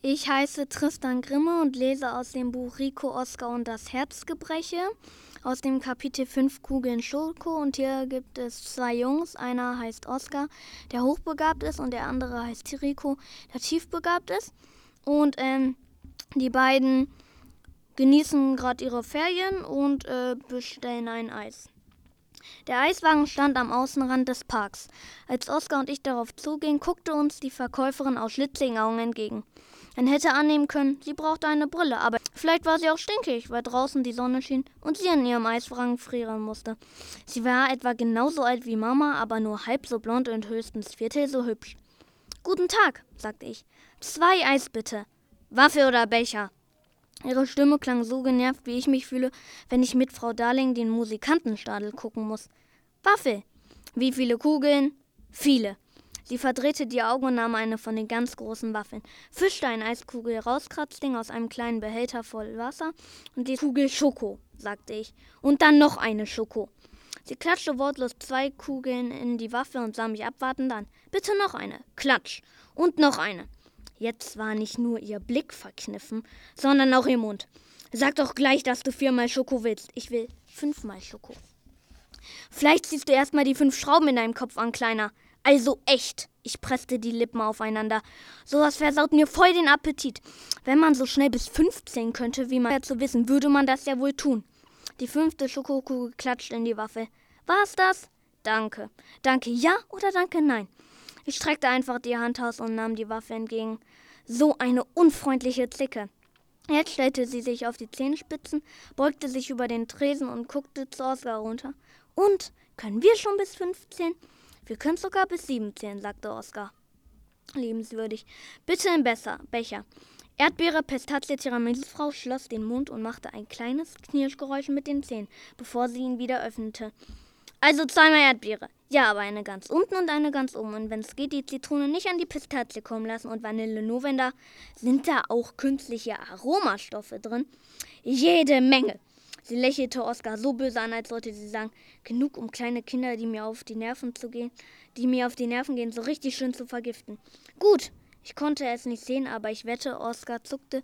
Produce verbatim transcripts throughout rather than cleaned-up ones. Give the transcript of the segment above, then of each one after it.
Ich heiße Tristan Grimme und lese aus dem Buch Rico, Oskar und das Herzgebreche, aus dem Kapitel fünf Kugeln Schoko. Und hier gibt es zwei Jungs. Einer heißt Oskar, der hochbegabt ist, und der andere heißt Rico, der tiefbegabt ist. Und ähm, die beiden genießen gerade ihre Ferien und äh, bestellen ein Eis. Der Eiswagen stand am Außenrand des Parks. Als Oskar und ich darauf zugingen, guckte uns die Verkäuferin aus schlitzigen Augen entgegen. Man hätte annehmen können, sie brauchte eine Brille, aber vielleicht war sie auch stinkig, weil draußen die Sonne schien und sie in ihrem Eiswagen frieren musste. Sie war etwa genauso alt wie Mama, aber nur halb so blond und höchstens viertel so hübsch. »Guten Tag«, sagte ich. »Zwei Eis bitte. Waffe oder Becher?« Ihre Stimme klang so genervt, wie ich mich fühle, wenn ich mit Frau Darling den Musikantenstadel gucken muss. »Waffe. Wie viele Kugeln?« »Viele.« Sie verdrehte die Augen und nahm eine von den ganz großen Waffeln, fischte eine Eiskugel rauskratzling aus einem kleinen Behälter voll Wasser und die Kugel Schoko, sagte ich. Und dann noch eine Schoko. Sie klatschte wortlos zwei Kugeln in die Waffe und sah mich abwartend an. Bitte noch eine. Klatsch. Und noch eine. Jetzt war nicht nur ihr Blick verkniffen, sondern auch ihr Mund. Sag doch gleich, dass du viermal Schoko willst. Ich will fünfmal Schoko. Vielleicht ziehst du erstmal die fünf Schrauben in deinem Kopf an, Kleiner. Also echt. Ich presste die Lippen aufeinander. Sowas versaut mir voll den Appetit. Wenn man so schnell bis fünfzehn könnte, wie man ja zu wissen, würde man das ja wohl tun. Die fünfte Schokokugel klatschte in die Waffe. War's das? Danke. Danke ja oder danke nein? Ich streckte einfach die Hand aus und nahm die Waffe entgegen. So eine unfreundliche Zicke. Jetzt stellte sie sich auf die Zehenspitzen, beugte sich über den Tresen und guckte zu Oskar runter. Und, können wir schon bis fünfzehn? Wir können sogar bis siebzehn, sagte Oskar. Liebenswürdig. Bitte im Besser, Becher. Erdbeere, Pistazie, Tiramisu. Frau schloss den Mund und machte ein kleines Knirschgeräusch mit den Zähnen, bevor sie ihn wieder öffnete. Also zweimal Erdbeere. Ja, aber eine ganz unten und eine ganz oben. Und wenn es geht, die Zitrone nicht an die Pistazie kommen lassen und Vanille nur, wenn da... Sind da auch künstliche Aromastoffe drin? Jede Menge. Sie lächelte Oskar so böse an, als sollte sie sagen, genug, um kleine Kinder, die mir auf die Nerven zu gehen, die mir auf die Nerven gehen, so richtig schön zu vergiften. Gut, ich konnte es nicht sehen, aber ich wette, Oskar zuckte.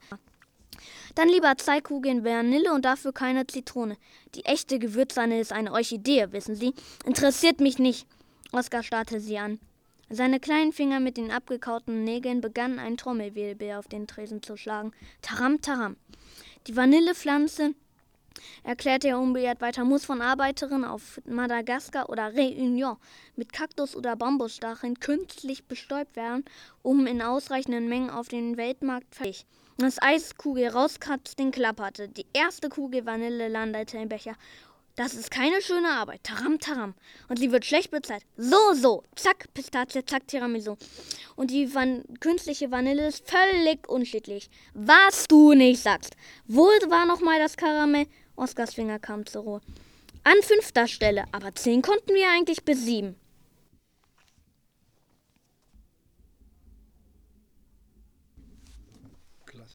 Dann lieber zwei Kugeln Vanille und dafür keine Zitrone. Die echte Gewürzsahne ist eine Orchidee, wissen Sie. Interessiert mich nicht. Oskar starrte sie an. Seine kleinen Finger mit den abgekauten Nägeln begannen ein Trommelwirbel auf den Tresen zu schlagen. Taram, taram. Die Vanillepflanze, erklärte er unbeirrt weiter, muss von Arbeiterinnen auf Madagaskar oder Réunion mit Kaktus- oder Bambusstacheln künstlich bestäubt werden, um in ausreichenden Mengen auf den Weltmarkt fertig. Das Eiskugel rauskratzte, klapperte. Die erste Kugel Vanille landete im Becher. Das ist keine schöne Arbeit. Taram, taram. Und sie wird schlecht bezahlt. So, so. Zack, Pistazie, zack, Tiramisu. Und die van- künstliche Vanille ist völlig unschädlich. Was du nicht sagst. Wo war nochmal das Karamell? Oskars Finger kam zur Ruhe. An fünfter Stelle. Aber zehn konnten wir eigentlich bis sieben.